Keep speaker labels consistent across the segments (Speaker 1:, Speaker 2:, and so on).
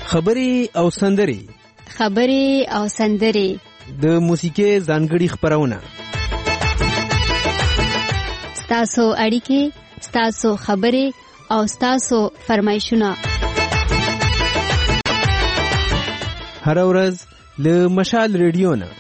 Speaker 1: خبرې او سندرې د موسیقۍ ځانګړي خبرونه،
Speaker 2: ستاسو اړیکې، ستاسو خبرې او ستاسو فرمایشونه
Speaker 1: هر ورځ له مشال ریډیو نه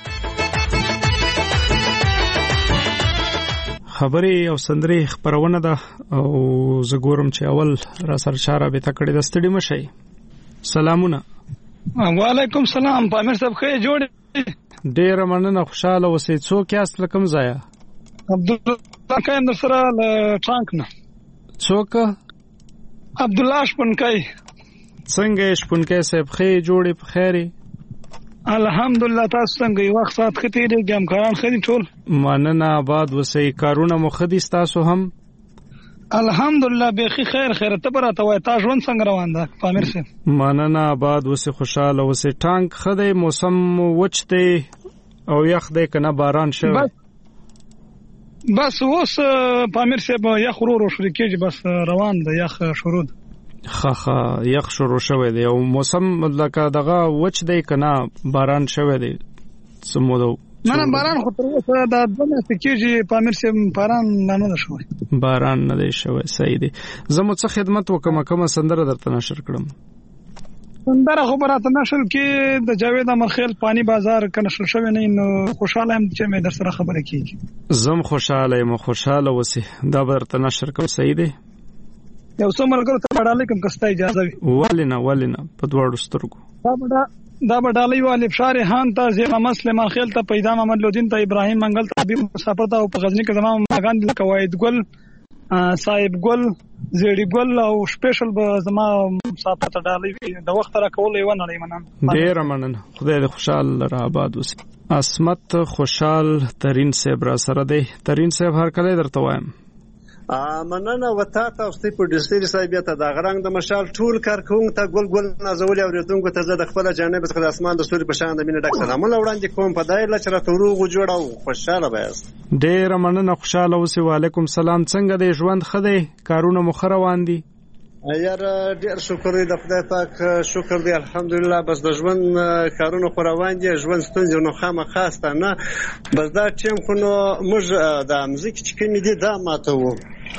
Speaker 3: خبرې او سندرې خبرونه ده. او زه ګورم چې اول را سره چاره به تکړه د ستړي مشي. سلامونه.
Speaker 4: وعلیکم سلام. پامیر صاحب خې جوړ.
Speaker 3: ډیر مننه، خوشاله اوسئ. څوک یاست لکم ځایا؟
Speaker 4: عبدالله کایم در سره ل ټرانک نه.
Speaker 3: څوک؟
Speaker 4: عبدالله شپونکای.
Speaker 3: څنګه شپونکای صاحب خې جوړې په خیره؟
Speaker 4: الحمدلله. تاسو څنګه یو وخت سات ختی دي ګمکاران خدي ټول؟
Speaker 3: مننه، آباد وسې. کارونه مو خدي تاسو هم؟
Speaker 4: الحمدلله بخي خیر ته براته وای. تاسو ژوند څنګه روان ده پامیر صاحب؟
Speaker 3: مننه، آباد وسې، خوشاله وسې. ټانک خدي موسم وچ دی او یخ دی کنه باران شوی؟
Speaker 4: بس اوس پامیر صاحب یخ ورو شروع کیږي، بس روان ده یخ شروع ده.
Speaker 3: خخه یخ شروع شوی دی او موسم لکه دغه وچ دی کنه باران شوی دی؟ سمودو
Speaker 4: نه باران خو تر اوسه د دنه کېږي پامیر صاحب، باران نه شوی.
Speaker 3: باران نه دی شوی. صحیح دی. زموږ څه خدمت وکم، کومه سندره درته نشر کړم؟
Speaker 4: سندره خو براته نشر کې د جاوید امرخیل پانی بازار کنه نشر شوی نه. نو خوشاله هم چې مې در سره خبره کیږي. زم
Speaker 3: خوشاله یم، خوشاله وسی. دا درته نشر کوم. صحیح دی.
Speaker 4: یو څو ملګرو ته وړاندې کوم کسته اجازه وي.
Speaker 3: ولنه په دوړو سترګو
Speaker 4: دا بډالۍ والی فشار هان ته زیما مسلمان خیل ته پیدا محمد لودین ته ابراهیم منګل ته حبیب مسافر ته په غزنی کې زمام ماګان د قواعد ګل صاحب ګل زیړی ګل او سپیشل به زما مسافر ته ډالۍ د وخت را کول یو نه مننه.
Speaker 3: ډیر مننه، خدای دې خوشحال را آباد وسی. اسمت خوشحال ترین صاحب را سره دی. ترین صاحب هر کله درته وایم
Speaker 5: مننه وتا تاسو ته په ډیسټری صاحب ته د غرنګ د مشال ټول کارکونکو ته ګل نازولي اوریدونکو ته زه د خپل جانب څخه د اسمان د ستوري په شان د مینه ډک سلامونه وړاندې کوم. په دایره چې راته وروغو جوړاو خوشاله وایست.
Speaker 3: ډیر مننه، خوشاله اوسئ. وعلیکم سلام. څنګه د ژوند خدای کارونه مخ روان دي؟
Speaker 5: یار ډیر شکر دی د خدای پاک، شکر دی الحمدلله. بس د ژوند کارونه خو روان دي، ژوند ستونزې نو خامخاسته نه. بس دا ټیم خو نو موږ د مزیک چې کوم دي دا ماته وو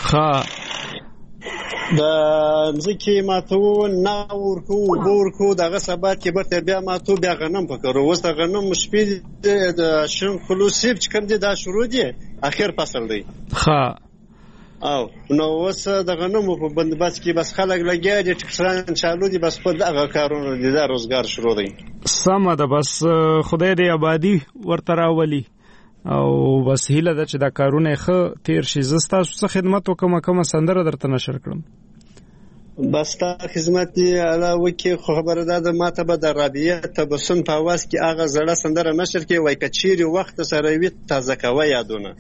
Speaker 5: د مزیکي ماتو نه ورکو دغه سبات کې به بیا ماتو بیا غنم پکړو. اوس د غنم شپې د شین خلوصیب چې کوم دي دا شروع دي، اخر فصل دی. او نو اوس د غنمو په بندوبست کې بس خلک لګیا دي، ټکسران چالو دي، بس په دغه کارونه دي، دا روزګار شروع دی.
Speaker 3: سمه ده، بس خدای دې آبادی ورته راولي او بس هیله ده چې دا کارونه ښه تیر شي. زه ستاسو څه خدمت وکم، کومه سندره درته نشر کړم؟
Speaker 5: بس تا خدمت دی علاوه کې خبره ده ماته به د رابعه تبسم په واس کې هغه زړه سندره نشر کې وای کچيري وخت سره وی تازه کوي یادونه.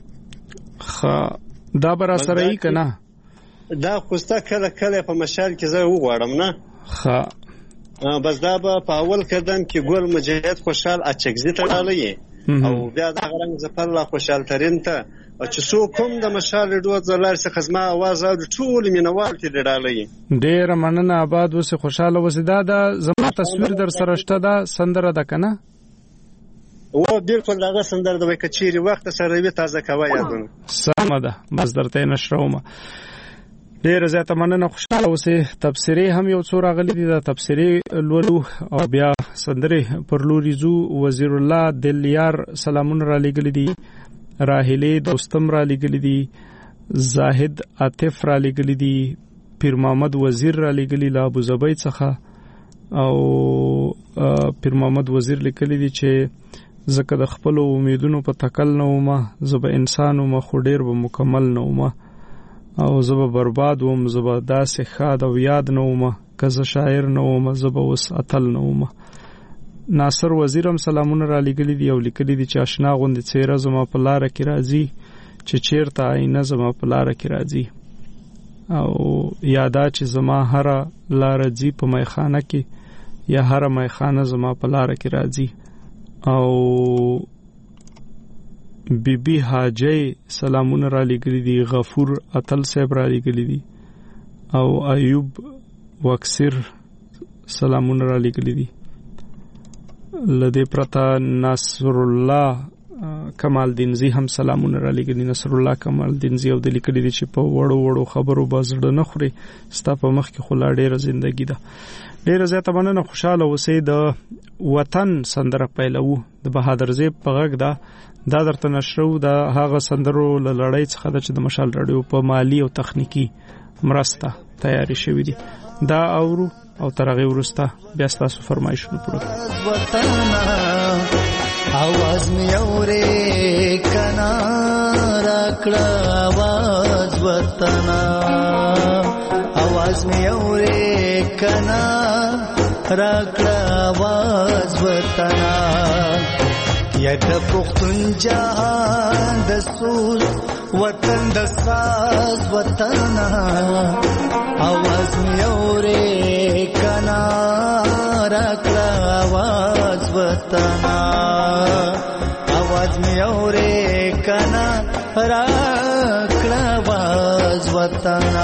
Speaker 3: دا برا سره ای کنه
Speaker 5: دا خوسته کله په مشال کې زه وغواړم نه. بس دا په اول قدم کې ګل مجاهد خوشحال اچکزي ته ډالۍ او بیا د غرنګ زفر الله خوشحال ترين ته چې څو کوم د مشال ډو زلار څخه خدمت आवाज او ټول مینوال ته ډالۍ.
Speaker 3: ډیر مننه، آباد وسه، خوشاله وسه. دا زما تصویر در سره شته، دا سندره ده کنه؟
Speaker 5: و بالکل دغه سندره د کچيري وخت سره وی تازه کوي یادونه.
Speaker 3: سمه ده، بس درته نشرومه. ډیر زیاته مننه، خوشاله اوسئ. تبصری هم یو څو راغلي دي، دا تبصری لولو او بیا سندره پر لوري زو. وزیر الله دلیار سلامونه را لګل دي، راهله دوستم را لګل دي، زاهد عاطف را لګل دي، پیر محمد وزیر را لګل لا ابو زبید څخه او پیر محمد وزیر لیکل دي چې زکه د خپل امیدونو په تکل نه ومه، زب انسان ومه خو ډیر به مکمل نه ومه، او زب برباد وم، زب داسې خاد او یاد نه ومه، که زه شاعر نه ومه زب اوس اتل نه ومه. ناصر وزیرم سلامونه را لګلی دي او لیکلی دي چې آشنا غوندې څیره زما په لاره کې راځي، چې چیرته آینه زما په لاره کې راځي، او یادا چې زما هره لاره ځي په میخانه کې، یا هره میخانه زما په لاره کې راځي. او بیبي حاجی سلامونه را لګلی دي، غفور اتل صاحب را لګلی دي، او ایوب وکسر سلامونه را لګلي دي. لدې پرته نصر الله کمال دینزی هم سلامونه را لګلي. نصر الله کمال دینزی او د لیکلي دي چې په وړو وړو خبرو بازړه نه خوري، ستا په مخ کې خلا ډیره زندگی ده. ډیره زیاته مننه. خوشاله اوسئ. د وطن سندره پیلو د بهادر زیب په غږ ده. دا درته نشرو د هغه سندرو له لړۍ څخه د چې د مشال رادیو په مالی او تخنیکی مرسته تیاری شوې دي. دا اورو او ترغه ورسته بیا تاسو فرمایشونه پوره
Speaker 6: आवाज में औरे कना राकड़ा आवाज वतना आवाज में औरे कना राकड़ा आवाज वतना यद पुख्तुन जहान दसूल वतन दसाज वतना आवाज में औरे कना राकड़ा आवाज वतना आवाज में औरे कना राकड़ा आवाज वतना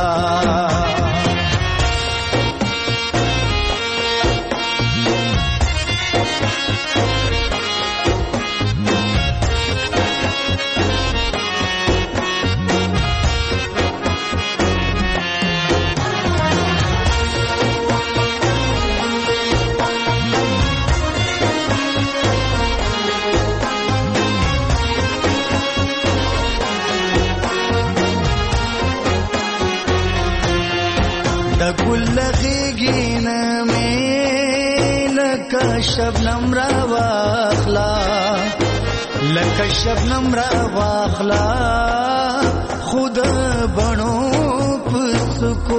Speaker 6: गुल्लगीना में लका शबनम रवाखला लका शबनम रवाखला खुद बनो पुसको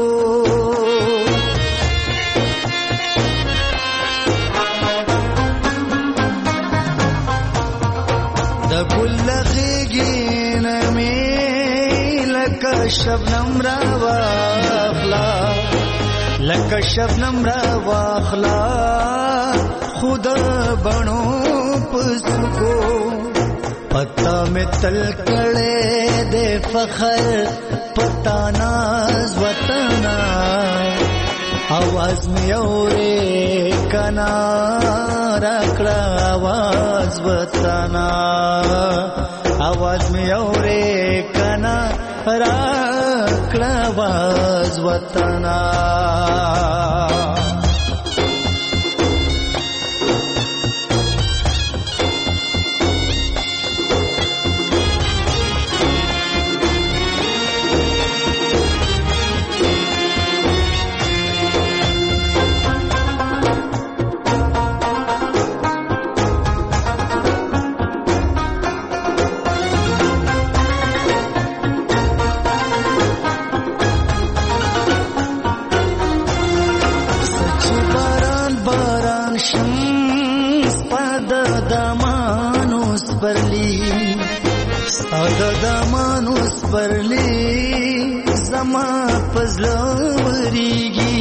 Speaker 6: गुल्लगीना में लका शबनम रवाखला लका शबनम रवाखला खुद बनो पुसको पता में तलकड़े दे फखर पता नाज वतना आवाज में औरे कना राकड़ा आवाज वतना आवाज में औरे कना राकड़ा आवाज वतना दमानुस परली जमा पजलवरीगी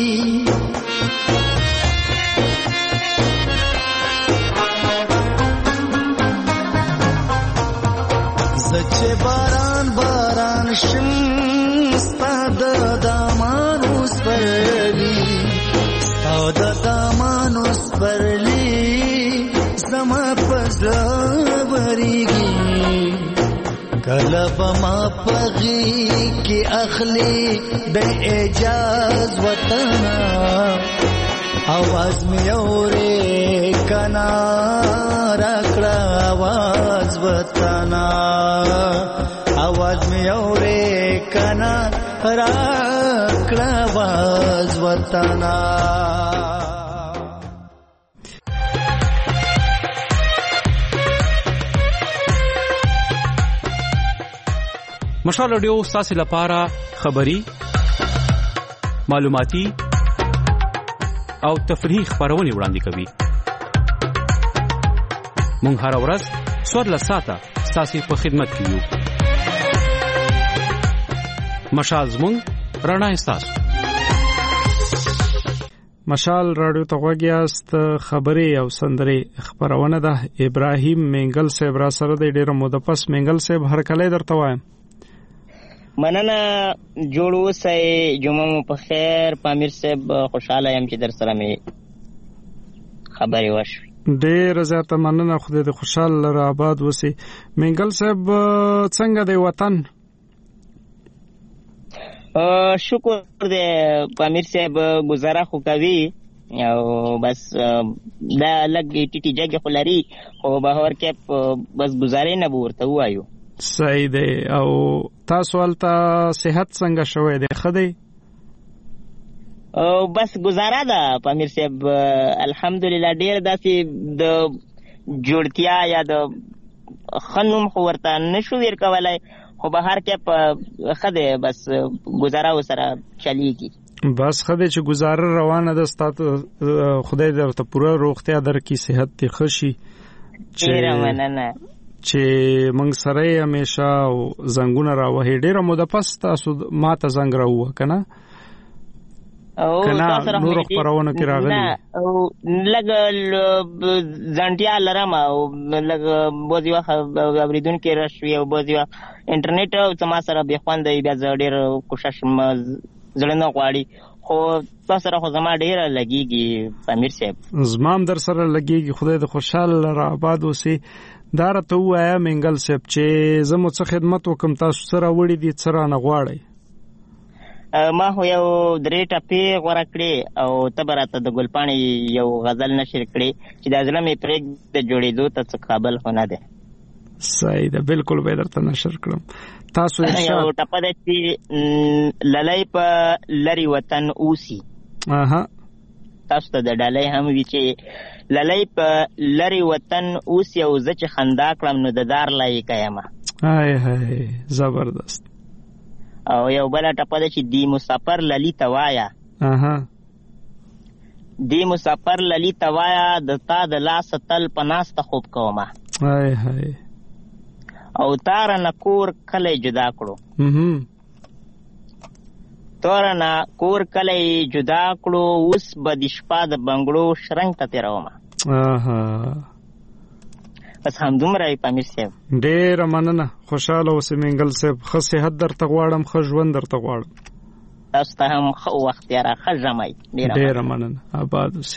Speaker 6: जचे बारान बारान शम्स दमानुस परली दमानुस परली जमा पजलवरीगी कलब मा पगी की अखली बे एजाज वतना आवाज में औरे कना राकड़ा आवाज वतना आवाज में औरे कना राकड़ा आवाज वतना
Speaker 7: مشال رادیو ستاسو لپاره خبری معلوماتي او تفریحي خبرونه وړاندې کوي. مونږ هر ورځ څوارلس ساعته ستاسو په خدمت کې یو. مشال زمونږ رڼا ستاسو.
Speaker 3: مشال رادیو ته غوږیاست. خبري او سندري خبرونه ده. ابراهیم منګل صاحب را سره د ډیره موده پس منګل صاحب هر کله درته وایم.
Speaker 8: مننه، جوړ اوسئ. جمعه مو په خیر. پامیر صاحب خوشحاله یم چې در سره مې خبرې وشوي.
Speaker 3: ډېره زیاته مننه. خدای دې خوشحال لره آباد وسي. منګل صاحب څنګه دی وطن؟
Speaker 8: شکر دې پامیر صاحب گزاره خو کوي او بس دا لږ ټیټي جګې خو لري خو بهر کې بس گزارې نه به ورته ووایو.
Speaker 3: صحیح دی. او تاسو هلته صحت څنګه شوی دی؟ ښه دی؟
Speaker 8: بس گزاره ده پامیر صاحب الحمدلله. ډېر داسې د جوړتیا یا د ښه نوم خو ورته نشو ویر کولی خو بهر کې ښه دی. بس گزاره ورسره چلیږي.
Speaker 3: بس ښه دی چې گزاره روانه ده. خدای درته پوره روغتیا درکړي، صحت دې ښه شي.
Speaker 8: ډېره مننه
Speaker 3: چې موږ سره یې همیشه او زنګونه راوهي. ډېره موده پس تاسو ما ته زنګ راووه که نه؟ کنه نور خبرونه کې راغلي
Speaker 8: لږ ځانټیا لرم او لږ بعضې وخت اورېدونکي راشوي او بعضې وخت انټرنیټ زما سره بې خوند دی. بیا زه ډېر کوشش زړه نه غواړي خو تاسو سره خو زما ډېره لګېږي پامیر صاحب.
Speaker 3: زما هم در سره لګېږي. خدای دې خوشحاله لره آباد اوسي. دا راته ووایه منګل صاحب چې زه مو څه خدمت وکړم، تاسو څه راوړي دي، څه رانه غواړئ؟
Speaker 8: ما خو یو 3 ټپې غوره کړې او ته به راته د ګلپاڼې یو غزل نشر کړې چې دا زړه مې پرېږده جوړېدو ته څه قابل خو نه دی.
Speaker 3: صحیح ده، بالکل به درته نشر کړم. تاسو
Speaker 8: یو ټپه ده چې للی په لرې وطن اوسي. تاسو ته د ډالۍ هم وي چې للی په لرې وطن اوسي او زه چې خندا کړم نو د دار لایقه یمه.
Speaker 3: هاي زبردست.
Speaker 8: او یو بله ټپه ده چې دی مسافر للی ته وایه. دی مسافر للی ته وایه د تا د لاسه تل په ناسته خوب کومه. او تاره نه کور کلی جدا کړو. تاره نه کور کلی جدا کړو اوس به د شپه د بنګړو شرنګ ته تېرومه. بس همدومره وي پامیر صاحب.
Speaker 3: ډېره مننه. خوشحاله اوسې منګل صاحب. ښه صحت درته غواړم، ښه ژوند درته غواړم.
Speaker 8: تاسو ته هم ښه وخت یاره، ښه ژمی.
Speaker 3: ډېره مننه. آباد اوسې.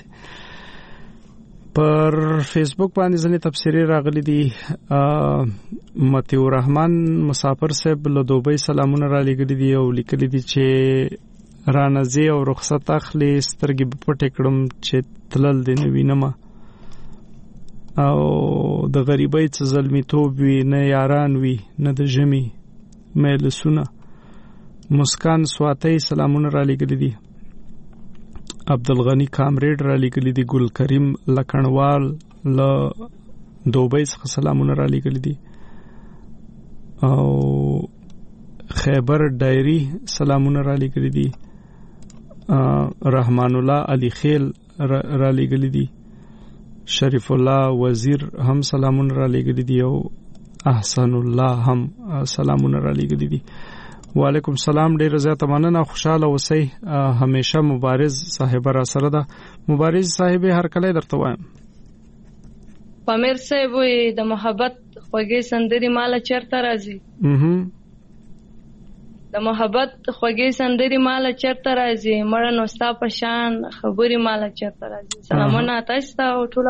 Speaker 3: پر فیسبوک باندې ځینې تبصرې راغلي دي. مطیع الرحمن مسافر صاحب له دوبۍ سلامونه را لېږلي دي او لیکلي دي چې رانه ځې او رخصت اخلې سترګې به پټې کړم چې تلل دې نه وینمه او د غریبۍ څه زلمیتوب وي، نه یاران وي نه د ژمي مجلسونه. مسکان سواتۍ سلامونه را لېږلي دي. عبدالغنی کامریډ را لېږلي دي. ګل کریم لکڼوال له دوبۍ څخه سلامونه را لېږلي دي. او خیبر ډایري سلامونه را لېږلي دي. رحمان الله علي خیل را لېږلي دي. شریف الله وزیر هم سلامونه را لېږلي دي او احسن الله هم سلامونه را لېږلي دي. وعلیکم سلام. ډېره زیاته مننه. خوشحاله اوسئ. همیشه مبارز صاحب را سره ده. مبارز صاحب هر کله درته وایم.
Speaker 9: پامیر صاحب وي د محبت خوږې سندري مالا چرته راځي. د محبت خوږې سندري مالا چرته راځي. مړه نو ستا په شان خبري مالا چرته راځي. سلامونه تاسو ته او ټول.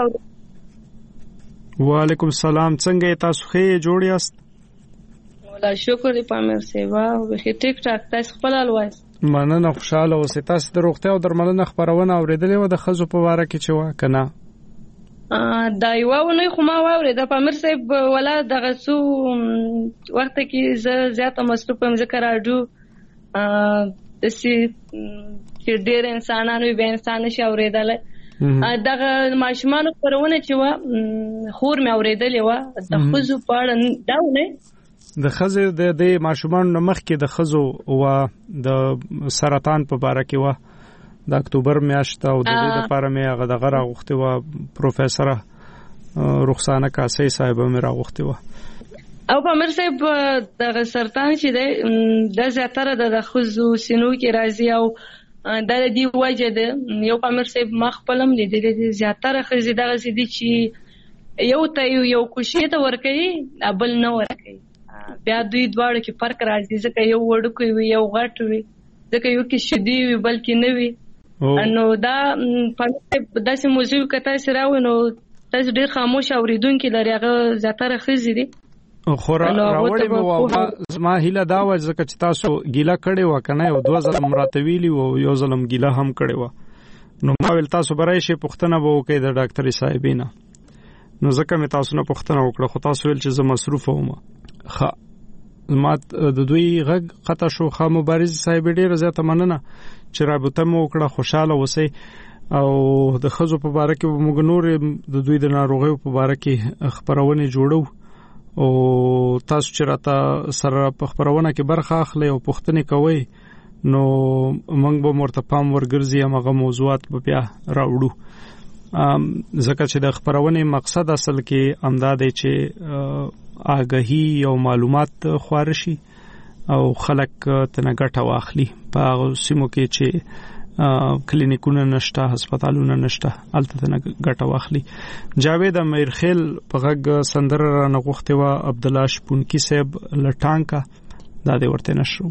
Speaker 3: وعلیکم سلام. څنګه تاسو ښه جوړ یاست؟
Speaker 9: ولا شکر دی پامیر صاحب. به ټیک ټاک تاسو خپل الوایس.
Speaker 3: مننه. خوشاله اوسئ. تاسو د روغتیا او درملنه خبرونه اوریدلې و د ښځو په باره کې چې وا کنه؟
Speaker 9: دا یو نه خو ما واورید پامیر صاحب ولا دغه څو وخت کې زه زیاته مصروف یم ذکر راډیو دسی چې ډېر انسانانو به انسان نشي اوریدل. دغه ماشومان خبرونه چې وا خور مې اوریدلې و د خزو په اړه داونه
Speaker 3: د خزو د ماشومان مخ کې د خزو و د سرطان په باره کې و د اکتوبر میاشت او د دې لپاره مې هغه دغه راغوښتې و پروفیسوره رخسانه کاسې صاحب مې راغوښتې و.
Speaker 9: او پامیر صاحب دغه سرطان چې دی د زیاتره د خزو سینو کې راځي او د دې وجه ده یو پامیر صاحب ما خپلم لیدلې دي زیاتره خزې دغه سې دي چې یو ته یو کوشي ته ورکوي بل نه ورکوي. بیا دوی دواړو کې فرق راځي ځکه یو وړوکی وي یو غټ وي ځکه یو کې شیدې وي بلکې نه وي نو دا داسې موضوع که تاسې راوي نو تاسو ډېر خاموش اورېدونکي لري هغه زیاتره ښځې دي
Speaker 3: خو راوړې مو زما هیله دا وه ځکه چې تاسو ګیله کړې وه که نه یو 2 ځله م راته ویلي وو یو ځله م ګیله هم کړې وه نو ما ویل تاسو به راشئ پوښتنه به وکړئ د ډاکټرې صاحبې نه نو ځکه مې تاسو نه پوښتنه وکړه خو تاسو ویل چې زه مصروفه وم ښه ما د دوی غږ قطع شو ښه مبارزې صاحبې ډېره زیاته مننه چې رابطه مو وکړه خوشحاله اوسئ او د ښځو په باره کې به موږ نورې د دوی د ناروغیو په باره کې خپرونې جوړو او تاسو چې راته سره په خپرونه کې برخه اخلئ او پوښتنې کوئ نو موږ به ورته پام ورګرځي هماغه موضوعات به بیا راوړو ځکه چې د خپرونې مقصد اصل کې همدا دی چې آګاهي او معلومات خواره شي او خلک تنه ګټه واخلي په هغه سیمو کې چې کلینیکونه نشته هسپتالونه نشته الته تنه ګټه واخلي جاوید امیرخیل په غږ سندره را نغوښتې وه عبدالله شپونکي صاحب لټانکا دا دې ورته نشو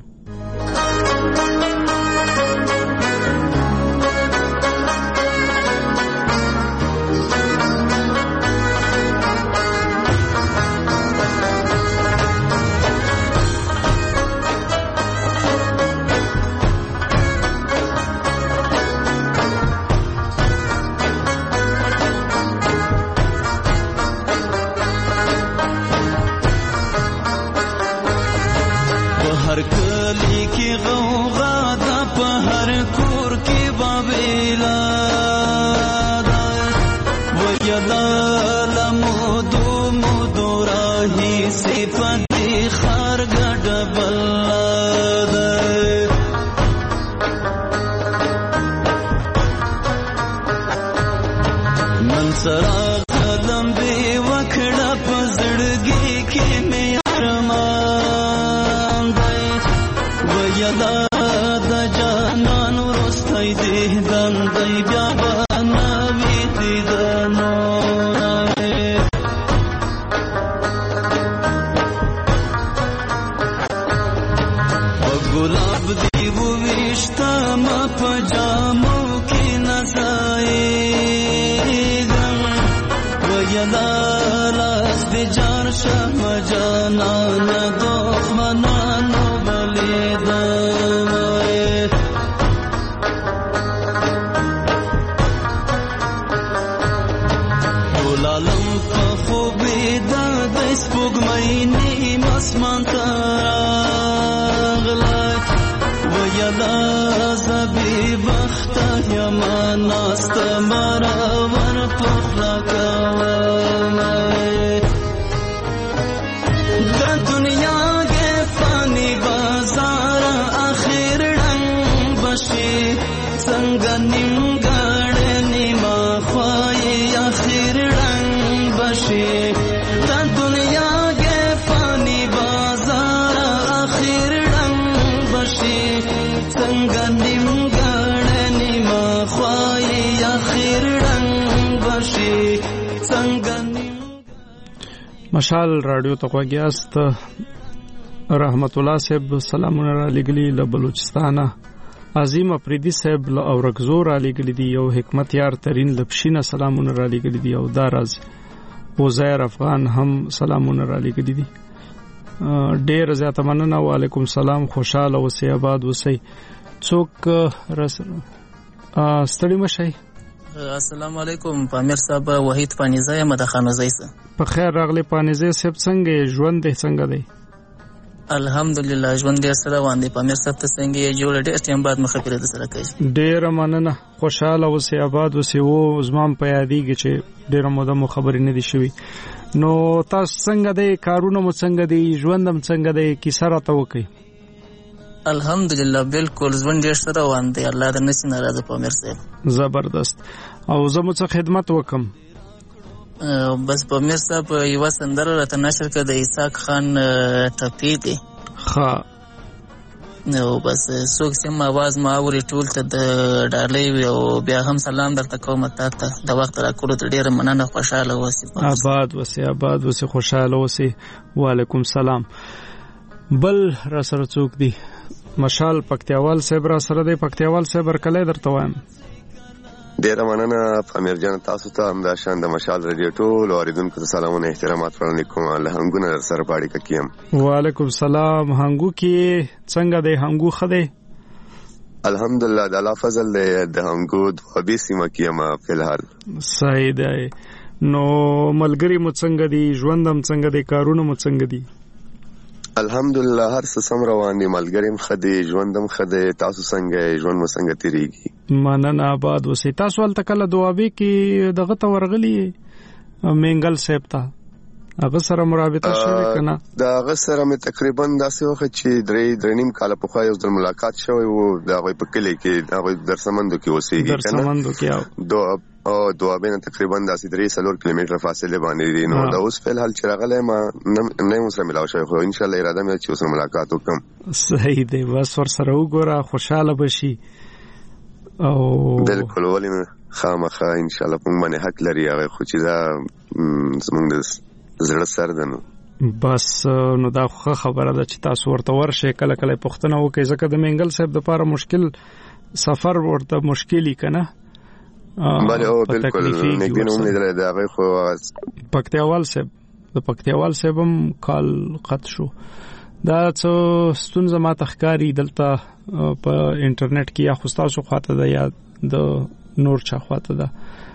Speaker 3: مشال رادیو ته غوږیاست رحمت الله صاحب سلامونه را لګلی له بلوچستانه عظیم افریدی صاحب له اورګزور را لګلی دی یو حکمت یار ترين لپشینه سلامونه را لګلی دی او داراز وزیر افغان هم سلامونه را لګلی دی ډیر زیاته مننه وعلیکم سلام خوشاله اوسئ آباد اوسئ څوک رسره ستړي مشئ
Speaker 10: السلام علیکم پامیر صاحب وحید پانیزه یم د خانوزی سره
Speaker 3: په خیر راغلی پانیزه صاحب څنګه ژوند دې څنګه دی
Speaker 10: الحمدلله ژوند دې سره باندې پامیر صاحب ته څنګه جوړ ډېر ټیم بعد مخابره ده سره کوي
Speaker 3: ډیر مننه خوشاله اوسئ آباد اوسئ او زمام په یادېږي چې ډیر موده مو خبرې نه دي شوي نو تاسو څنګه دی کارونه مو څنګه دی ژوندم څنګه دی کیسه راته وکړئ
Speaker 10: الحمدلله بالکل ژوند ډېر سره روان دی الله دې نشي ناراضه پامیر صاحب
Speaker 3: زبردست او زه مو څه خدمت وکم
Speaker 10: بس پامیر صاحب یو سندره راته نشر کړه د اسحاق خان ټپی دی
Speaker 3: ها
Speaker 10: او بس څوک سم आवाज ما اوري ټول ته د ډالۍ او بیا هم سلام درته کوم ته د وخت راکړو ته ډیره مننه خوشاله اوسئ
Speaker 3: آباد وسی خوشاله اوسئ وعلیکم سلام بل را سره څوک دی مشال پکتیاوال صاحب را سره دی پکتیاوال صاحب ورکلې درته وایم
Speaker 11: ډیره مننه امیر جان تاسو ته هم دا شان د مشال رادیو ټول اوریدونکو ته سلامونه احترامات وړاندې کوم الله هنګونه سره پاړی کیم
Speaker 3: وعلیکم السلام هنګو کې څنګه دی هنګو خده
Speaker 11: الحمدلله د الله فضل د هنګو دوه سیمه کیم په الحال
Speaker 3: صحیح دی نو ملګری مو څنګه دی ژوندم څنګه دی کارونه مو څنګه دی
Speaker 11: الحمدلله هر څه سم روان دي ملګریم خدي ژوندم خدي تاسو څنګه ژوند مو څنګه تیریږي
Speaker 3: مننه آباد وسی تاسو ول تکله دوابې کې دغه ته ورغلی منګل صاحب ته هغه سره مرابطه شوه کنه
Speaker 11: دا هغه سره مې تقریبا داسې وخت چې درې نیم کال په خو یو ځل ملاقات شوی وو دا غوي په کلی کې دا غوي درسمندو کې اوسېږي
Speaker 3: کنه درسمندو کې
Speaker 11: او دوابین تقریبا 3-4 کیلومتر فاصله باندې دي نو دا اوس په حال چې راغله ما نه سره ملاو شوی خو ان شاء الله اراده مې چې اوس ملاقات وکم
Speaker 3: صحیح دی بس ور سره وګوره خوشاله بشي او
Speaker 11: بالکل ولې خامخا ان شاء الله په باندې حق لري هغه خو چې دا زمونږ زړه سر دنو
Speaker 3: بس نو دا خبره ده چې تاسو ورته ورشه کله کله پښتنه وکي ځکه د منګل صاحب د لپاره مشکل سفر ورته مشکلی کنه
Speaker 11: بله او بالکل نګدې نوم لیدل دا هغه خو
Speaker 3: پکتیاوال صاحب هم کال قط شو دا څو ستونزه ما تخکاری دلته په انټرنیټ کې یا خو تاسو خواته ده یا د نور چا خواته ده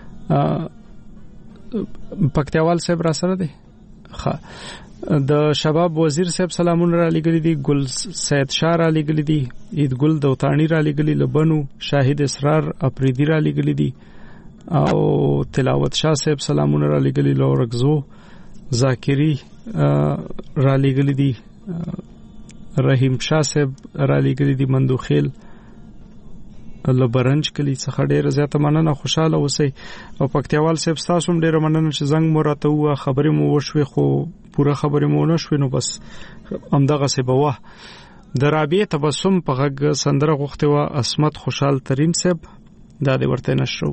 Speaker 3: پکتیاوال صاحب را سره دی د شباب وزیر صاحب سلامونه را لګلی دي ګل سید شاه را لګلی دي عید ګل دوتانی را لګلی لبنو شاهد اسرار اپریدی را لګلی دي او تلاوت شاه صاحب سلامونه را لګلی لورغزو ذاکری را لګلی دي رحیم شاه صاحب را لګلی دي مندوخیل لبرنج کلی څخه ډیره زیاته مننه خوشاله اوسئ او پکتیاوال صاحب تاسو هم ډیره مننه چې زنګ مو راته و خبرې مو وشوي خو پوره خبرې مو نه شوي نو بس همدغه څه به وه د رابعه تبسم په غږ سندره غوښتې وه عصمت خوشحال ترین صاحب دا دې ورته نشرو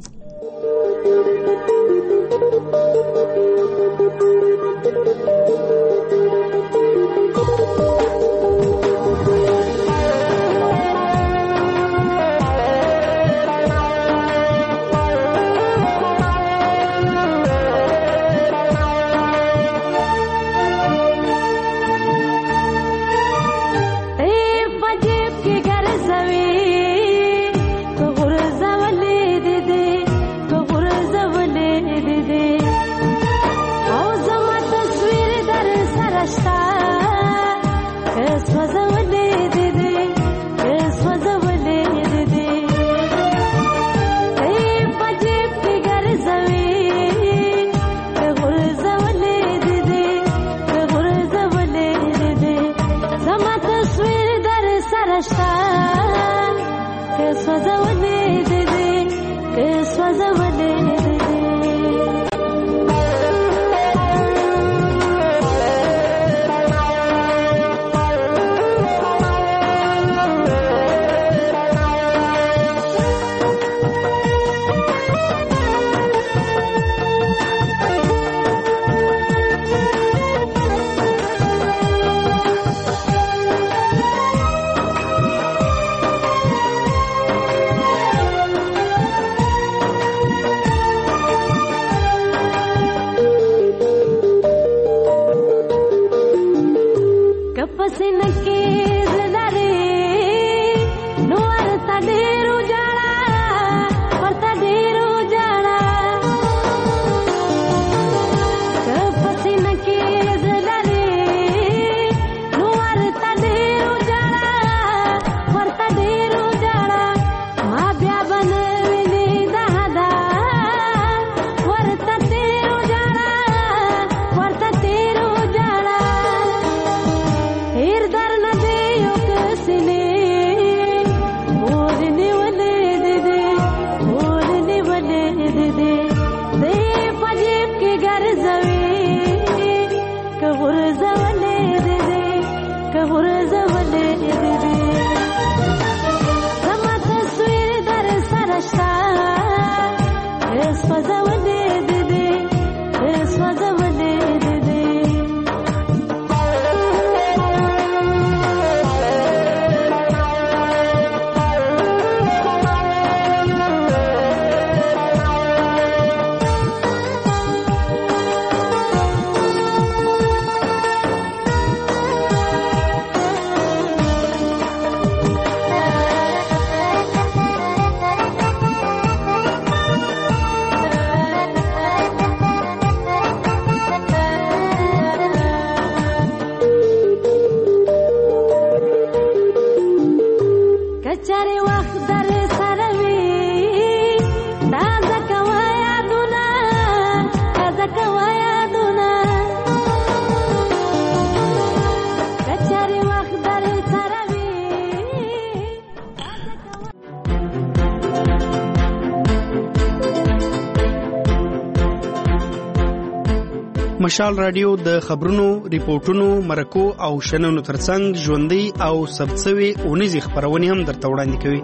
Speaker 12: مشال رادیو د خبرونو، ریپورتونو، مرکو او شننو ترڅنګ ژوندۍ او ثبتسوي اونیزې خبرونه هم درته وړاندې کوي.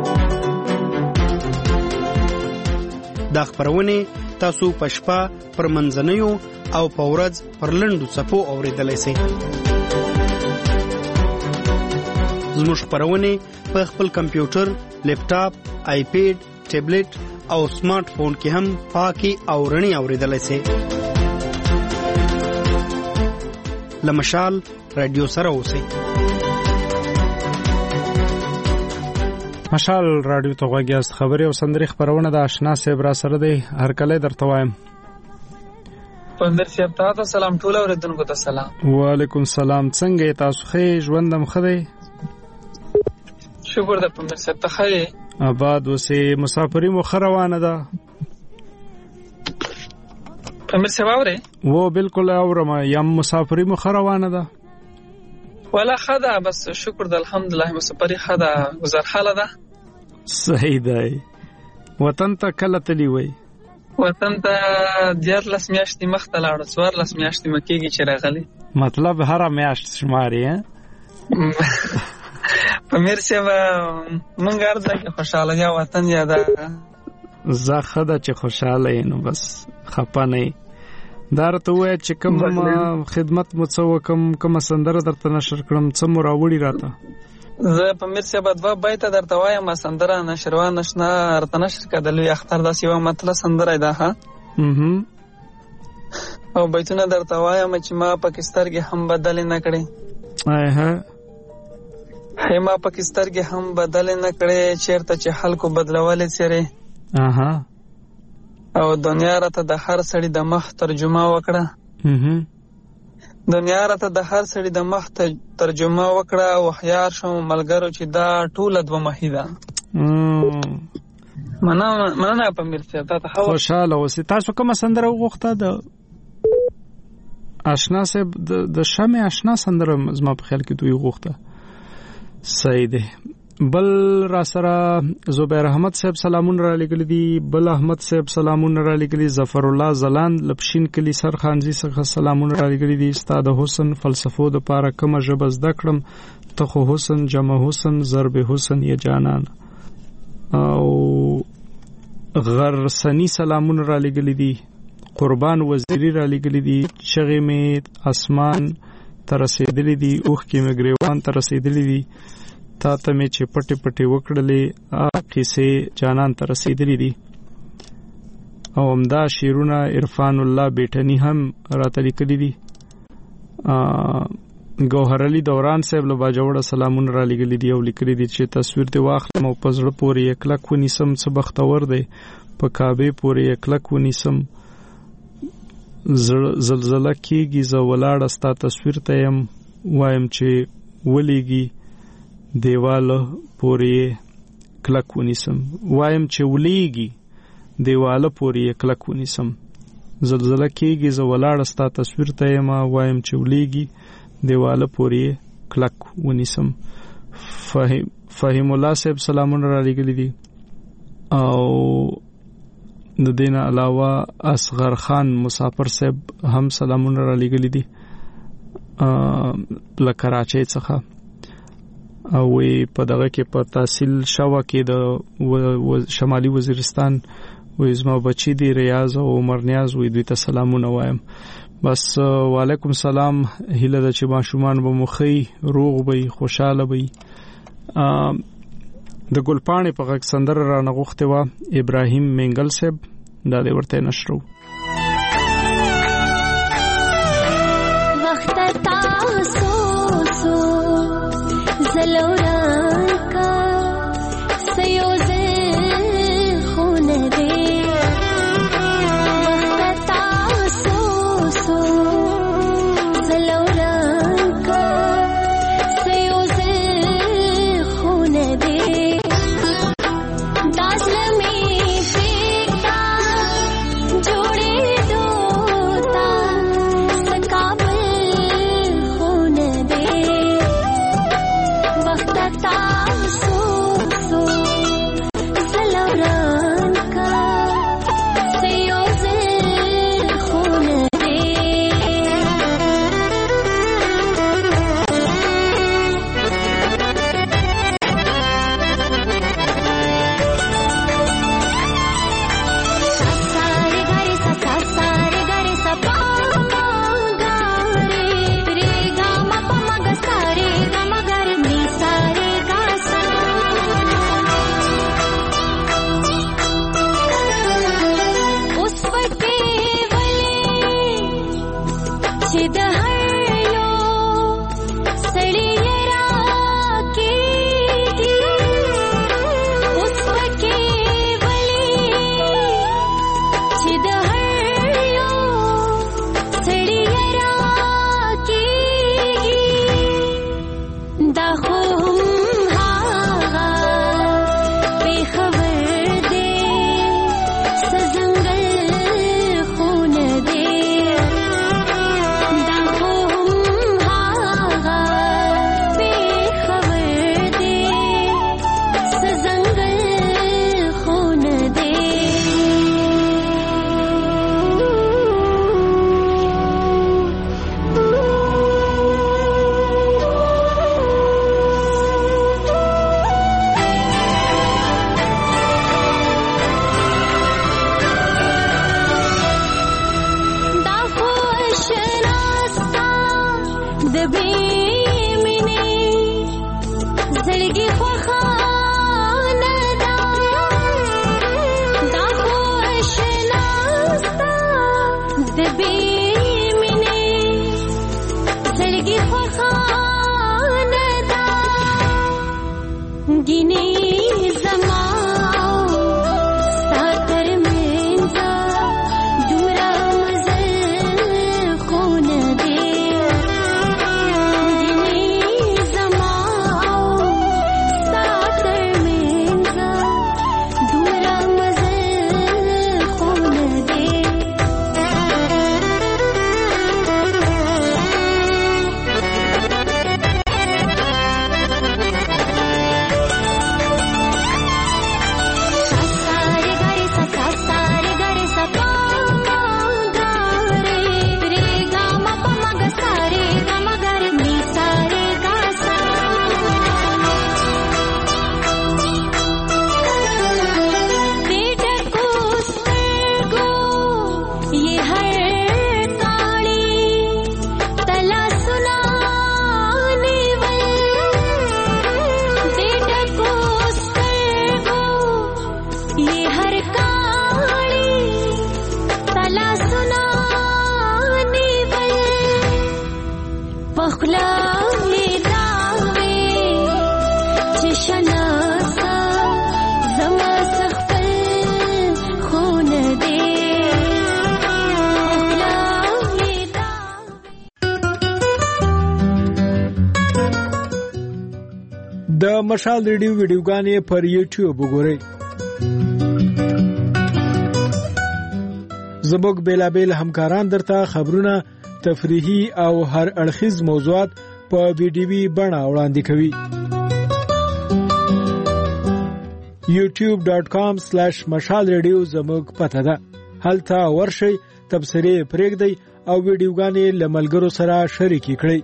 Speaker 12: دا خبرونه تاسو په شپه، پر منځنیو او په ورځ پر لنډو څپو اوریدلای شئ. زموږ خبرونه په خپل کمپیوټر، لیپټاپ، آیپیډ، ټابلیټ او سمارټ فون کې هم پاکي او رڼي اوریدلای شئ. لمشال رادیو سره اوسئ.
Speaker 3: مشال رادیو ته غوږیاست. خبري او سندري خبرونه د آشنا صاحب را سره دی. هر کله درته وایم.
Speaker 13: پندر صاحب ته سلام، ټول اوریدونکو ته سلام.
Speaker 3: وعلیکم سلام. څنګه تاسو ښه ژوندم خدای؟
Speaker 13: شکر ده پندر صاحب ته ښه.
Speaker 3: آباد اوسې. مسافري مو ښه روانه ده؟
Speaker 13: پندر صاحب اورئ؟
Speaker 3: و بالکل اورم. یم مسافري مو ښه روانه ده؟
Speaker 13: ولا ښه ده، بس شکر ده الحمدلله. مسافري ښه ده، گزارحاله ده.
Speaker 3: صحیح دی. وطن ته کله تللی وای؟
Speaker 13: وطن ته 14 میاشتې مخته لاړو، 14 میاشتې مکیږي چې راغلی.
Speaker 3: مطلب هر میاشت شماري ها؟
Speaker 13: پمیر صاحب مونږ ارزه کې خوشاله یا وطن یا ده.
Speaker 3: زه خدا چې خوشاله یم، بس خپه نه. دا راته وایه چې کوم خدمت مو څه وکم، کومه سندره درته نشر کړم، څه مو راوړي راته؟
Speaker 13: زه پمیر صاحب دوه بیته درته وایم. سندره نشروان نشنا راته نشر کړه. لوی اختر داسې یوه مطلب سندره ده ها. او بیتونه درته وایم چې ما پاکستانګي هم بدل نه کړي. ما پاکستانګي هم بدل نه کړي، چیرته چې خلکو بدلولې چیرې. او دنیا راته د هر سړي د مخ ترجمه وکړه. دنیا راته د هر سړي د مخ ترجمه وکړه. او خيار شوم ملګرو چې دا ټوله دوه مخې ده. مننه پمیر صاحب ته
Speaker 3: خوشاله اوسئ. تاسو کومه سندره وغوښته؟ د آشنا صاحب د شمع آشنا سندره زما په خیال کې دوی وغوښته. صحیح ده. بل را سره زبیر احمد صاحب سلامون را لګل دي. بل احمد صاحب سلامون را لګل دي. ظفر الله زلان لپشین کلی سرخانزي څخه سلامون را لګل دي. استاد حسن فلسفو د پاره کومه ژبه زده کړم، ته خو حسن جمع حسن ضرب حسن یا جانان. او غرسنی سلامون را لګل دي. قربان وزیری را لګل دي. شغې می اسمان تر رسیدلې دي، اوخ کې می ګریوان تر رسیدلې دي. تا ته می چې پټي پټي وکړلې قصې جانان ته رسیدلې دي. او همدا شیرونه عرفان الله بیٹنی هم راته لیکلي دي. ګوهر علي دوران صاحب له باجوړه سلامونه را لګلي دي او لیکلي دي چې تصویر دی واخلم او په زړه پورې کلک ونیسم. څه بختور دی په کعبه پورې کلک ونیسم. زلزله کېږي زه ولاړه ستا تصویر ته یم، وایم چې ولیږي دیواله پورې کلک ونیسم. وایم چې ولیږي دیواله پورې کلک ونیسم. زلزله کېږي زه ولاړه ستا تصویر ته یم، وایم چې ولیږي دیواله پورې کلک ونیسم. فهیم الله صاحب سلامونه را لګلي دي. او د دین علاوه اصغر خان مسافر صاحب هم سلامونه را لګلي دي له کراچۍ څخه. او په دغه کې په تحصیل شوه کې د شمالي وزیرستان وې زما بچی دی ریاض او عمر نیاز وې دوی ته سلامونه وایم. بس وعلیکم سلام. هیله ده چې ماشومان به مخې روغ وي خوشاله وي. د ګلپاڼې په غږ سندره را نغښته و ابراهیم منګل صاحب دا دې ورته نشرو.
Speaker 14: وخت تاسو سو زلورا کا سيوزه خون دې وخت تاسو سو زلورا کا سيوزه خون دې
Speaker 15: د مشال ریډیو ویډیوګانې پر یوټیوب وګورئ. زموږ بیلابیل همکاران درته خبرونه، تفریحي او هر اړخیز موضوعات په ویډیوي بڼه وړاندې کوي. youtube.com/مشال ریډیو زموږ پته ده. هلته ورشئ، تبصرې پرېږدئ او ویډیوګانې له ملګرو سره شریکې کړئ.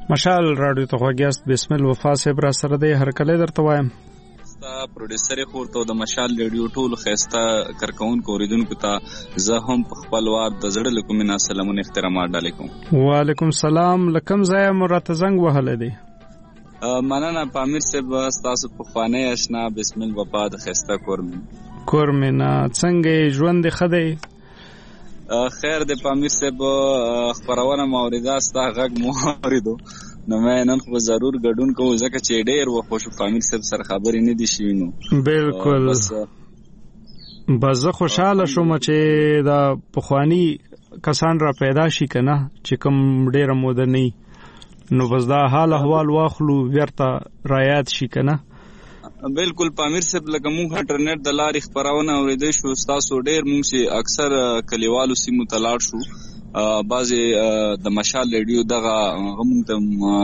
Speaker 3: مشال رادیو ته خوږیاست. بسم الله وفا صاحب را سره دی. هر کله درته وایم
Speaker 16: ستا پروډوسر خورته د مشال ریډیو ټول خسته کارکونکو اوریدونکو ته زه هم په خپل وار د زړه له کومې سلامونه احترامات ډالې کوم.
Speaker 3: وعلیکم السلام. لکم ځای مرته زنګ وهله دی.
Speaker 16: مننه پامیر صاحب تاسو په خوانه آشنا بسم الله وفا د خسته
Speaker 3: کورمنا څنګه ژوند خدای
Speaker 16: خیر د پامیر صاحب خبرونه موریدا ستا غږ مو اوریدو نو مې نن خو ضرور ګډون کوم ځکه چې ډېر وخت شو پامیر صاحب سره خبرې نه دي شوي. نو
Speaker 3: بالکل بس زه خوشاله شوم چې دا پخوانی کسان را پیدا شي کنه چې کوم ډېر موده نه نو بس دا حال احوال واخلو ورته رایات شي کنه.
Speaker 16: بالکل پامیر صاحب لکه مونږ انټرنیټ د لارې خبرونه اوریدای شو تاسو ډېر مونږ چې اکثر کلیوالو سیمو ته لاړ شو بعضی د مشال ریډیو دغه غمون ته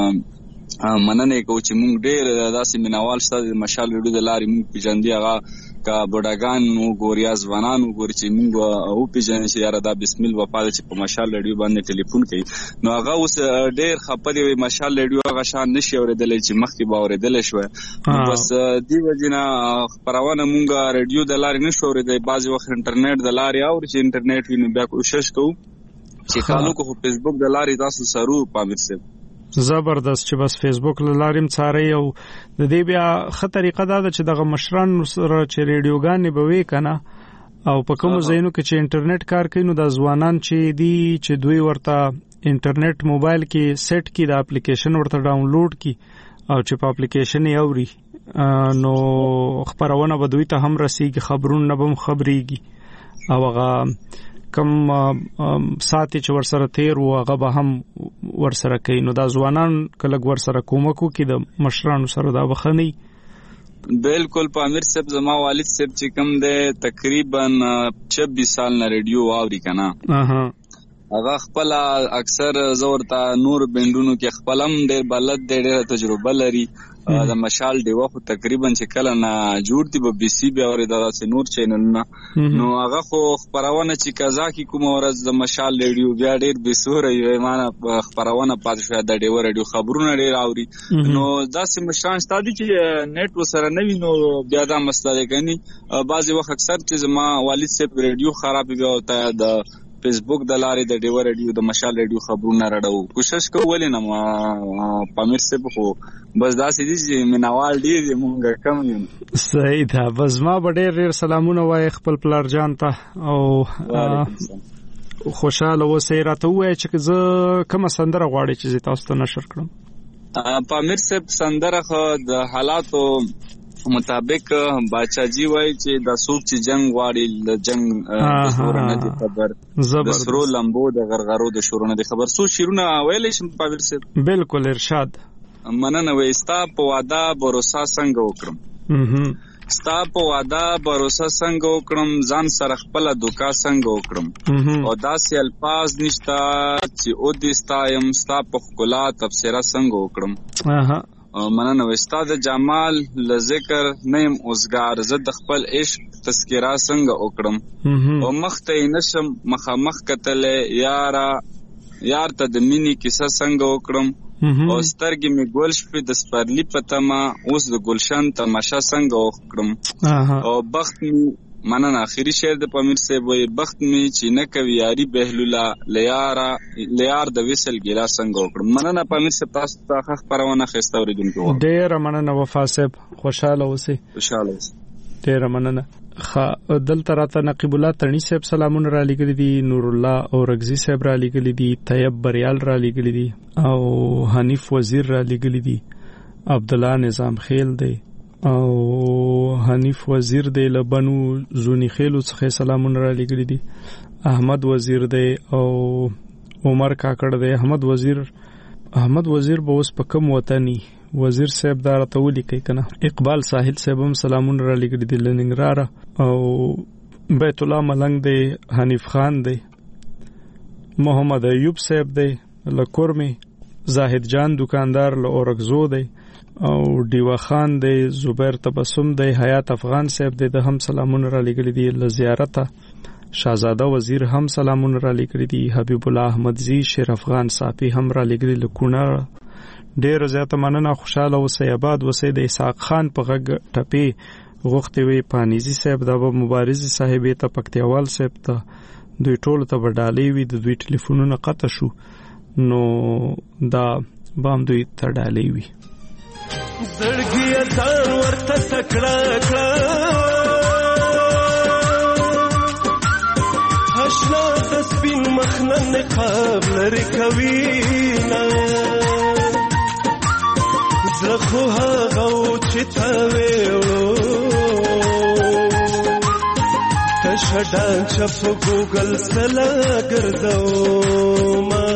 Speaker 16: مننه کوم چې مونږ ډېر داسې مینوال شته د مشال ریډیو د لارې مونږ پیژندي هغه کا بډاګان نو ګوریا ځوانان وګوري چې مونږ او پیژنې چې یاره دا بسم الله وفا چې په مشال ریډیو باندې ټلیفون کوي نو هغه اوس ډېر خپري وي مشال ریډیو هغه شان نشي اوریدل چې مخکې به اوریدل شو بس دی وجنه خبرونه مونږ ریډیو د لارې نشو اوریدل بعضی وخت انټرنیټ د لارې او چې انټرنیټ ویني بیا کوشش کوو چې خلکو په فیسبوک د لارې تاسو سره پامیر صاحب
Speaker 3: زبردست چې بس فیسبوک لاریم څاري او د دې بیا ښه طریقه دا چې دغه مشران سره چې ریډیوګانې به وي کنه او په کوم ځایونو کې چې انټرنیټ کار کوي نو د ځوانان چې دی چې دوی ورته انټرنیټ موبایل کې سیټ کی د اپلیکیشن ورته ډاونلوډ کی او چې په اپلیکیشن یې اوري نو خبرونه به دوی ته هم رسیږي خبرونه به هم خبريږي او هغه کم ساتي چې ورسره تیر و هغه به هم ورسره کوي نو دا ځوانان کله ورسره کومکو کې د مشرانو سره دا بخني.
Speaker 16: بالکل پامیر صاحب زما والد صاحب چې کوم دی تقریبا 26 سال نه ریډیو واوري کنه هغه خپل اکثر زورتا نور بندونو کې خپلم ډېر بلد ډېر تجربه لري د مشال دی وخت تقریبا چې کله نه جوړ دی به بي سي بیا ورې دغه نور چینلونه نو هغه خو خبرونه چې قضا کی کوم ورځ د مشال ریډیو بیا ډېر بسوره یو معنا خبرونه پات شو د ډیو ریډیو خبرونه ډېر اوري نو داسې مشران ستادي چې نیټ وسره نه وینو بیا دا مسله ده کني بعضی وخت اکثر چې زما والد صاحب ریډیو خراب بیا وتا د فیسبوک د لارې د ډیو ریډیو د مشال ریډیو خبرونه راډو کوشش کوو نه پامیر صاحب خو بس دا سې دي چې منوال ډیر مونږه کم یو
Speaker 3: صحیح ده. بس ما به ډېر سلامونه وای خپل پلار جان ته او خوشاله اوسئ راته وای چې زه کوم سندره غواړي چې تاسو ته نشر کړم.
Speaker 16: پامیر صاحب سندره خو د حالاتو مطابق باچاجي وای چې د سوق چې جنگ غواړي د جنگ د شورونه دي خبر د سرو لمبو د غرغرو د شورونه دي خبر سو شیرونه ویلې شم پامیر صاحب
Speaker 3: بالکل ارشاد
Speaker 16: مننه وای ستا په واده بروسا څنګه وکړم ستا په واده بروسا څنګه وکړم ځان سره خپل دوکا څنګه وکړم او داسې الفاظ نشتا چې او دې ستایم ستا په خلا تفسیره څنګه وکړم مننه وستا د جمال ل ذکر نیم اوسګار زه د خپل عشق تذکرہ څنګه وکړم او مخته نشم مخامخ کتل یار ته د مینی کیسه څنګه وکړم او سترګې می ګول شپې د سپرلی پتما اوس د گلشن تماشا څنګه وکړم او بخت می مننه اخیری شعر د پامیر صاحب وي بخت می چې نه کوي یاري بهلولا لیار د وصل ګیلا څنګه وکړم. مننه پامیر صاحب تاسو ته خبرونه خسته اوریدونکو
Speaker 3: ډېر مننه وفا صاحب خوشاله اوسئ ډېر مننه. دلته راته نقیب الله تڼي صاحب سلامونه را لګلي دي نور الله اورغزي صاحب را لګلي دي طيب بریال را لګلي دي او حنیف وزیر را لګلي دي عبد الله نظام خیل دی او حنیف وزیر دی لبنو زونی خیلو څخه سلامونه را لګلي دي احمد وزیر دی او عمر کاکړ دی احمد وزیر به اوس په کوم وطني وزیر صاحب دا راته ولیکي کنه اقبال ساحل صاحب هم سلامونه را لګلي دي لنګراره او بیت الله ملنګ دی حنیف خان دی محمد ایوب صاحب دی لکورمي زاهد جان دکاندار له اورغزو دی او دیوا خان دی زبیر تبسم دی حیات افغان صاحب دی د هم سلامونه را لګلي دي ل زیارته شاهزاده وزیر هم سلامونه را لګلي دي حبیب الله احمدزی شیر افغان صافی هم را لګلي له کونه ډیر زیاته مننه. خوشاله اوسئ، آباد اوسئ. د اسحاق خان په غږ ټپې غوښتې وي پانیزي صاحب، د مبارزي صاحبې ته، پکتیاوال صاحب ته، دوی ټولو ته به ډالۍ وي. د دوی ټلیفونونه قطع شو نو دا بام دوی ته ډالۍ وي.
Speaker 17: زړګي ځان ورته تکړه کړه، اشنا د سپین مخنه نقاب لري کوینه، زړه خو هغه چې تا ویلو تشډان چپ ګوګل سلا ګرځو ما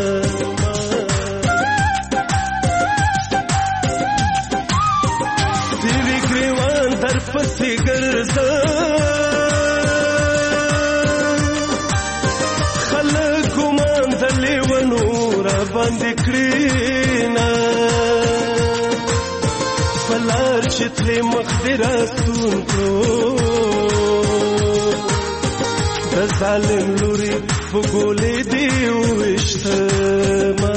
Speaker 17: دیوی گریوان در پسی ګرځو خلک ګمان د لیونو را باندې کړینا فلار چې تلې مخدراتون کو د ظالم لوري وګولې دی وشته ما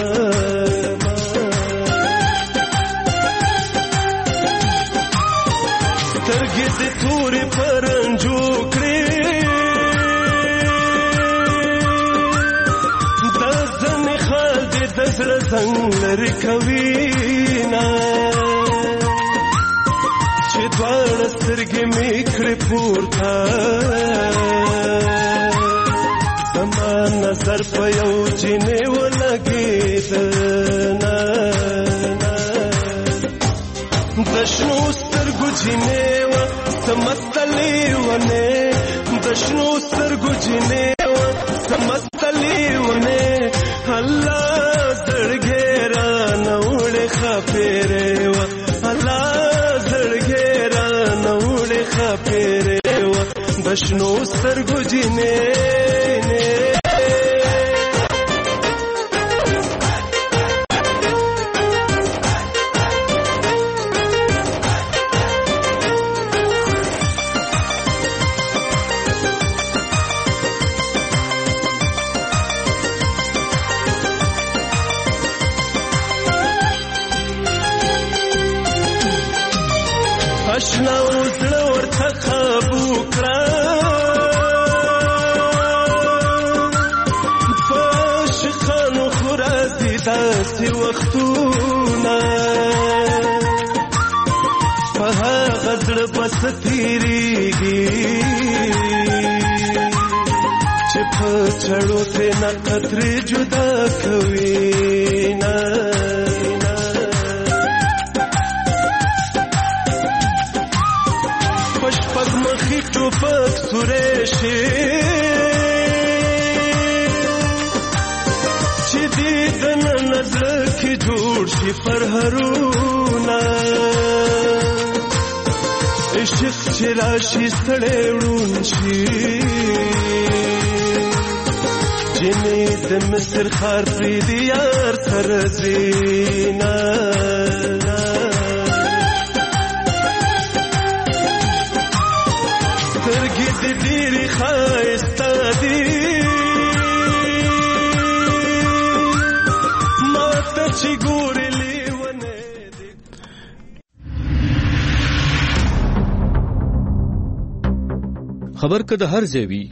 Speaker 17: سترګې دې تورې پرنجو کړې د ځنې خال دې د زړه زنګ لرې کوینه چې دواړه سترګې مې کړې پورته زما نظر په یو جینې ولګېدنه د شنو سترګو جینې وه څه مستلې ونې د شنو سترګو جینې وه څه مستلې ونې الله زړګې رانه وړې ښاپېرې وه الله زړګې رانه وړې ښاپېرې وه د شنو سترګو جینې اشنا وزړه ورته قابو کړه په عاشقانو خو راځي داسې وختونه په هغه زړه بس تېرېږي چې په چړو ترېنه قطرې جدا کوینه پګمخي ټوپک سورې شي چې دې د نظر کې جوړ شي پرهرونه عشق چې راشي ستړی وړون شي جنې د مصر ښار پرې د یار سره زینه سترګې دې ډېرې ښایسته دي ماته چې ګورې لیونی
Speaker 7: خبر که د هر ځای وي،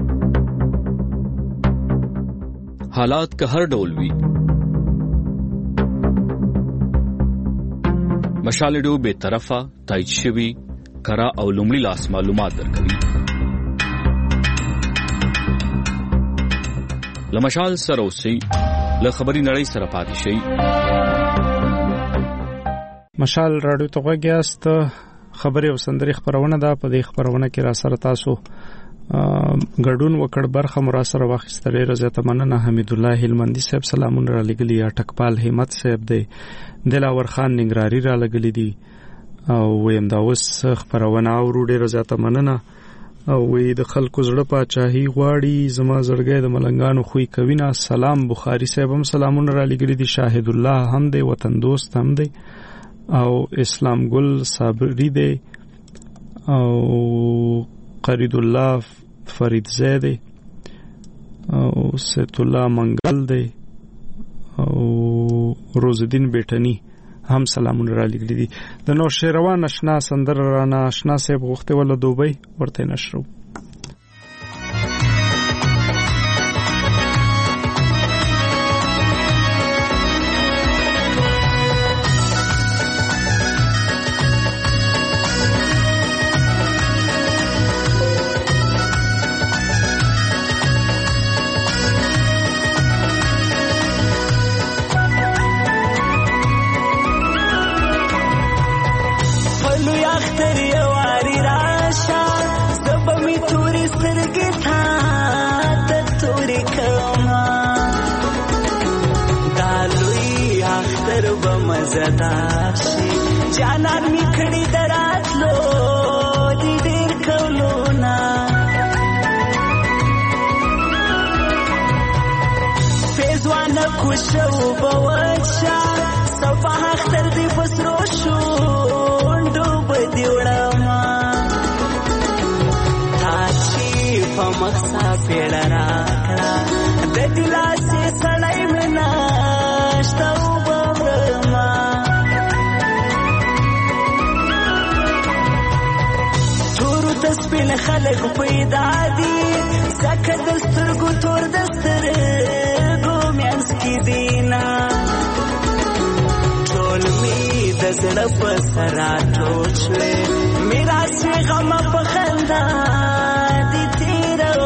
Speaker 7: حالات که هر ډول وي، مشال ډیو بے طرفه تایید شوي کرا او لومړي لاس معلومات درکوي. لمشال سره اوسئ، له خبري نړۍ سره پاتې شئ.
Speaker 3: مشال راډیو ته غوږ یاست. خبري او سندري خبرونه ده. په دې خبرونه کې را سره تاسو ګډون وکړ، برخه مرا سره واخیستل. رضایت مننه. حمید الله هلمندي صاحب سلامونه را لګلی. ټکپال همت صاحب دی. دلاور خان ننګراری را لګلی دي او ویم دا اوس خبرونه اورو. ډیره زیاته مننه. او وی د خلکو زړه پاچاهي غواړي، زما زړګی د ملنګانو خوې کوینه. سلام بخاری صاحب هم سلامونه را لګلی دي. شاهد الله هم دی، وطن دوست هم دی، او اسلام ګل صابری دی، او قرید الله فرید زیدی، او سید الله منګل دی، روز الدین بیٹنی هم سلامونه را لګلې دي. د نوشیروان آشنا سندره رانه آشنا صاحب غوښته ولا دوبۍ ورته نشرو.
Speaker 6: جانان می کړي دراتلو دې ډېر کولونا فیضوان کوشو بوچا صفه اختر دې بسرو شو ډوب دی وړما تاسي په مخسا پیړه راکړه د دلاسه سړی منا شتو بابرما سپین خلق پیدا دي زکه د سترګو تور د سترګو میانس کې دینا ټول می د زړه په سرا ټوچلې میرا سی غم په خندا دي تیرو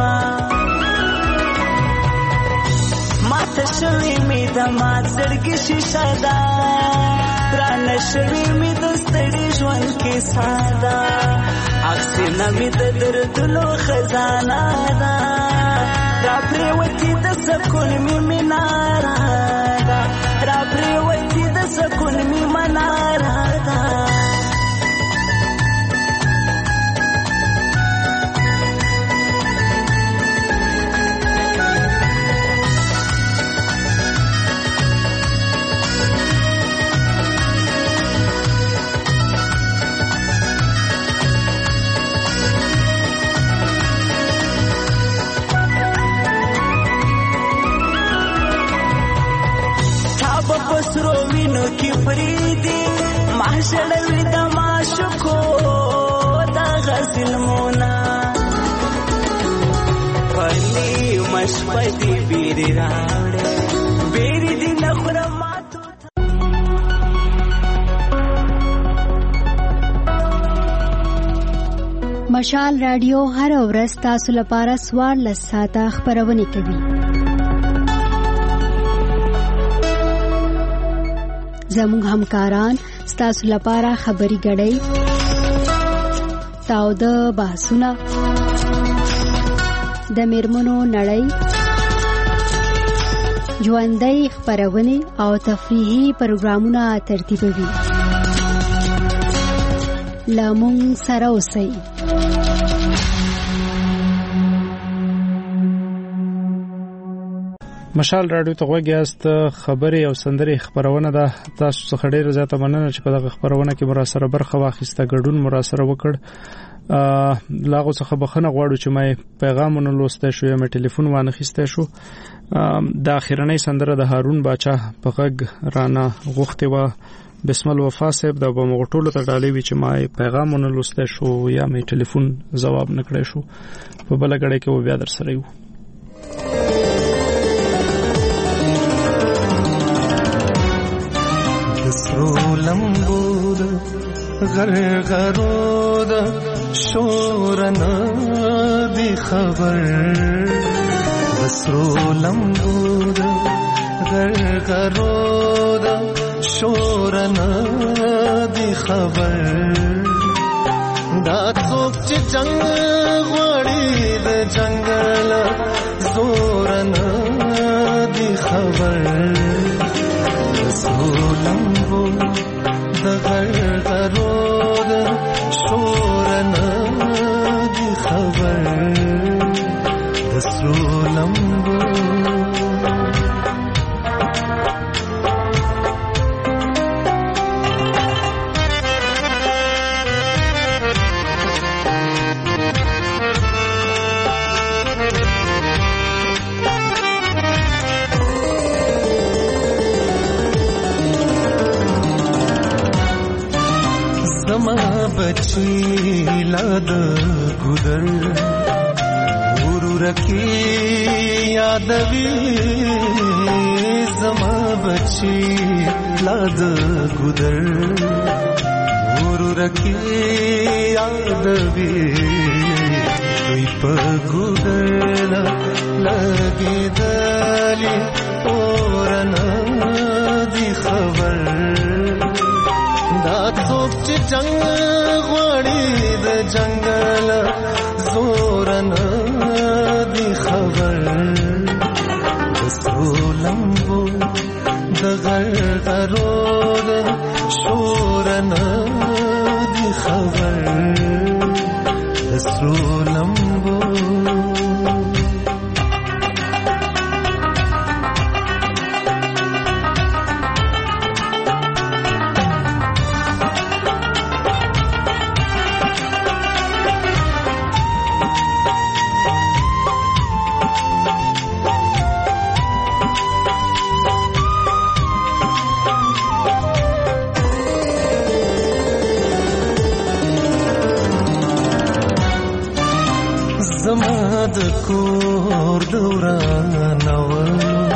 Speaker 6: ما تشوي می د ما زړګي شیشه دا پران شوي می د ستړي ژوند کې ساده اکسینا می د دردلو خزانه دا را پریوتی د سکون می منارا دا را پریوتی د سکون می منارا دا سرو وینو کی فریدی محشر وی د معشوقو دا غسل مونا پلی مشپدی بیری راوړې بیری دی نخره ماتو.
Speaker 2: مشال رادیو هر ورځ تاسو لپاره 14 ساعته خبرونه کوي. زموږ همکاران ستاسو لپاره خبري غړي تاو د بحثونه د میرمنو نړۍ ژوندۍ خبرونه او تفریحي پروګرامونه ترتیبوي. لامون سره اوسئ.
Speaker 3: مشال رادیو ته غوږیاست. خبري او سندري خبرونه ده. تاسو څخه ډیر زیاته مننه چې په دغه خبرونه کې مراسره برخه واخیسته، ګډون مراسره وکړ. لاغه څخه بخنه غواړو چې مې پیغامونه لوسته شو یا مې ټلیفون وانه خسته شو. د اخیرنۍ سندره د هارون باچا په غږ رانا غوښته و بسم الله وفا صاحب د بمغټولو ته ډالې وی چې ما پیغامونه لوسته شو یا مې ټلیفون جواب نکړې شو. په بل غړې کې و بیا در سره یو.
Speaker 17: سرو لمبود غرغرود شورنا دی خبر سرو لمبود غرغرود شورنا دی خبر دا څوک چې جنگ غوړي د جنگل زورنا دی خبر سولمبو د غرغرود شورنا دی خبر د سولمبو बची लाद गुदर उरुरकी यादवी जमा बची लाद गुदर उरुरकी यादवी कोई पगुदर लगे दली औरना दी खबर دا څوک چې جنگ غواړي د جنگل زور نه دی خبر سرو لمبو د غرغرو د شور نه دی خبر سرو لمبو زماد کور دوران اول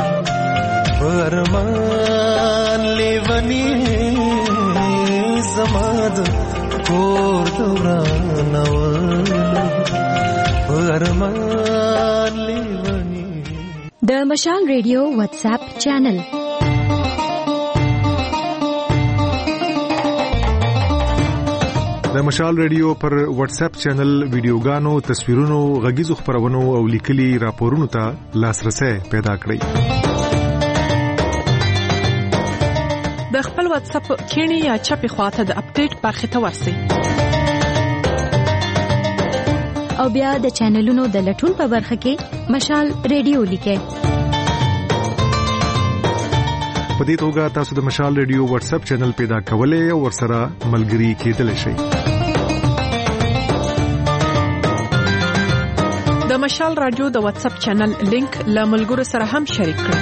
Speaker 17: برمان لیونی زماد کور دوران اول برمان لیونی
Speaker 2: د مشال ریډیو واتس اپ چینل
Speaker 18: د مشال ریډیو پر واتس اپ چینل ویډیوګانو، تصویرونو، غږیزو خبرونو او لیکلي راپورونو ته لاسرسي پیدا کړئ.
Speaker 19: د خپل واتس اپ کینی یا چپی خواته د اپډیټ برخه ته ورسئ.
Speaker 2: او بیا د چینلونو د لټون په برخه کې مشال ریډیو لیکئ.
Speaker 18: په دې توګه تاسو د مشال ریډیو واتس اپ چینل پیدا کولای او ورسره ملګري کېدلی شئ.
Speaker 19: د مشال رادیو د واتس اپ چینل لینک له ملګرو سره هم شریک کړئ.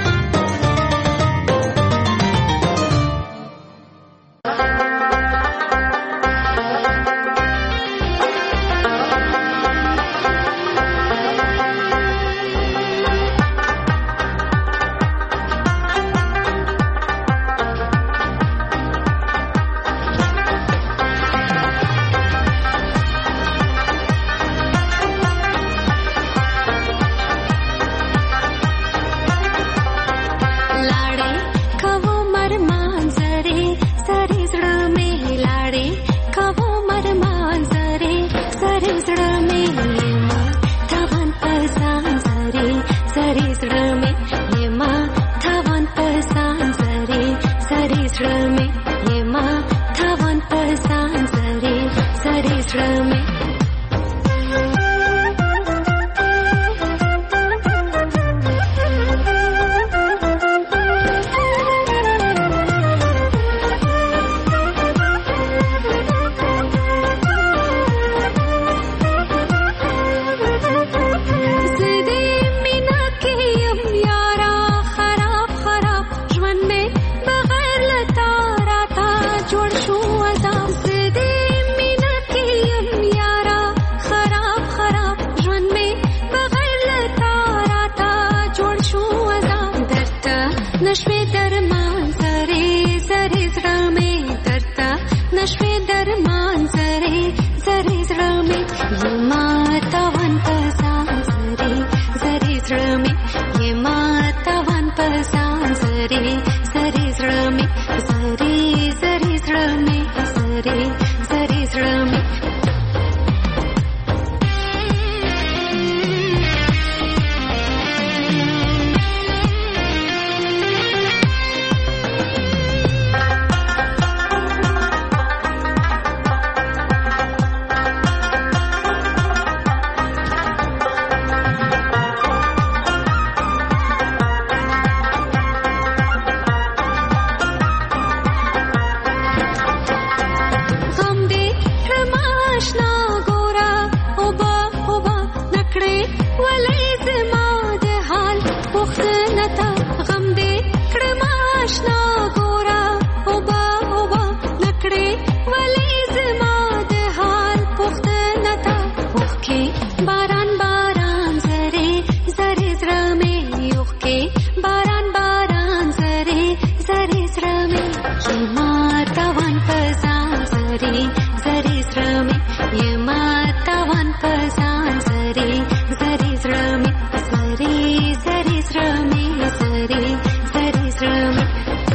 Speaker 14: زری زری زرمي یما تاوان پزان زری زری زرمي زری زری زرمي زری زری زرمي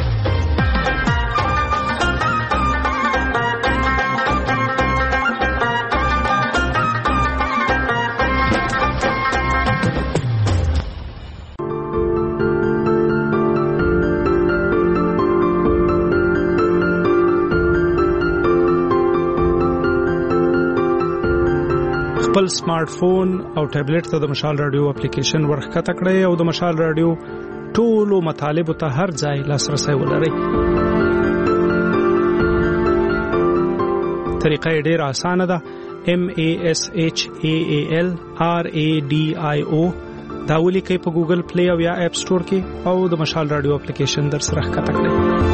Speaker 3: خپل سمارټ فون او ټابلیټ ته د مشال رادیو اپلیکیشن ورخکته کړئ او د مشال رادیو ټولو مطالب ته هر ځای لاسرسي ولرئ. طریقه ډیره اسانه ده. MASHALRADIO دا ولیکئ په ګوګل پلی او یا اپ سٹور کې او د مشال رادیو اپلیکیشن در سره ښکته کړئ.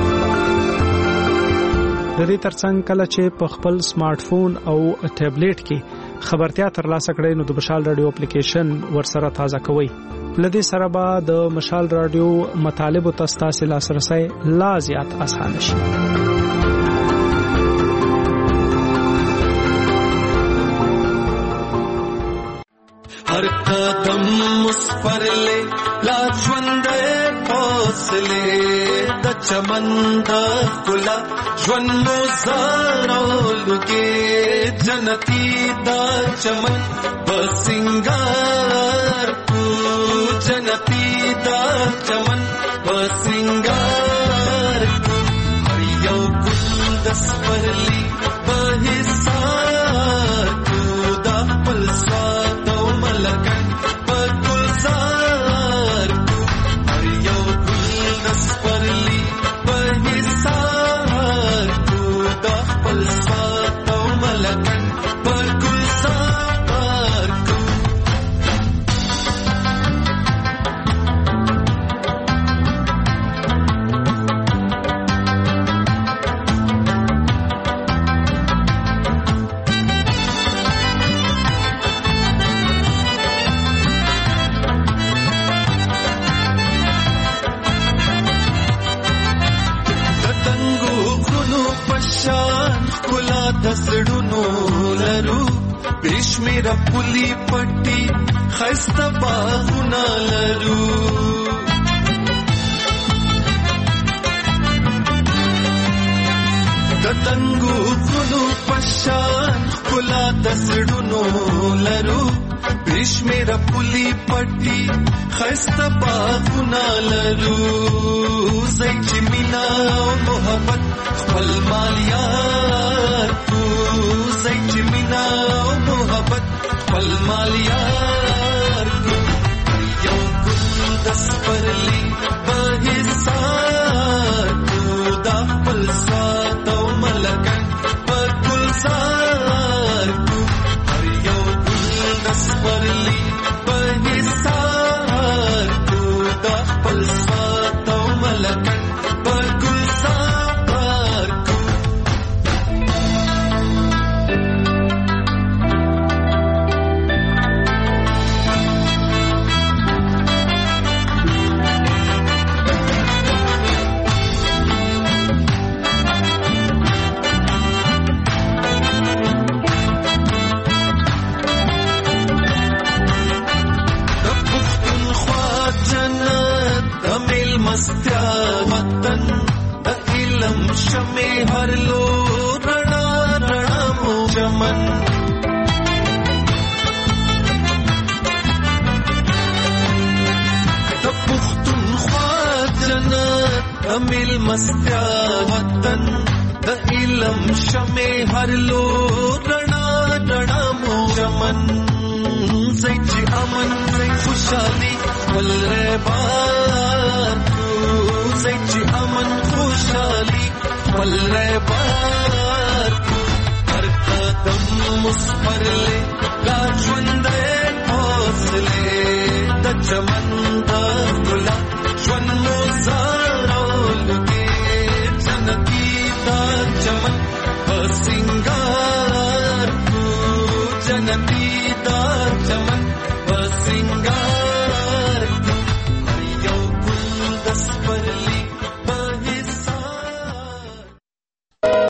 Speaker 3: د دې ترڅنګ کله چې په خپل سمارټ فون او ټابلیټ کې خبرتیا ترلاسه کړئ نو د مشال رادیو اپلیکیشن ورسره تازه کوئ. لدې سره به د مشال رادیو مطالب او تاسو لاسرسي لا زیات آسان شي.
Speaker 17: هر قدم مسپرلے لا ژوند فاصله د چمن د ګلا ژوند مو زارولږي جنتی دا چمن بسنگار کو جنتی دا چمن بسنگار کو هر یو ګل د سپرلی په حساب کو دا پلسا لگن پر گلزار کو ہر یو گل دس پرلی پر حسار کو دا پلسات و ملگن پر گلزار کو دسړونو لرو بشمیر پولی پټي خسته باغونه لرو دتنګو غلو پشان کلا دسړونو لرو بشمیر پولی پټي خسته باغونه لرو زې چې مینا او محبت خپل مالیار کو زې چې مینا او محبت خپل مالیار کو یو ګل دس پرلی په حساب کو دا خپل سات او ملګن پر ګلزار کو هر یو ګل دس پرلی په حساب کو دا خپل سات او ملګن پر ګلزار کو مستیا وطن د علم شمه هر لو رڼا رڼا مو چمن د پښتونخوا جنت د مل مستیا وطن د علم شمه هر لو رڼا رڼا مو چمن زې چې امن زې خوشالي ولر بار زې چې امن خوشالي ولر بار هر قدم مسپرلې لا ژوند حوصله د چمن د ګل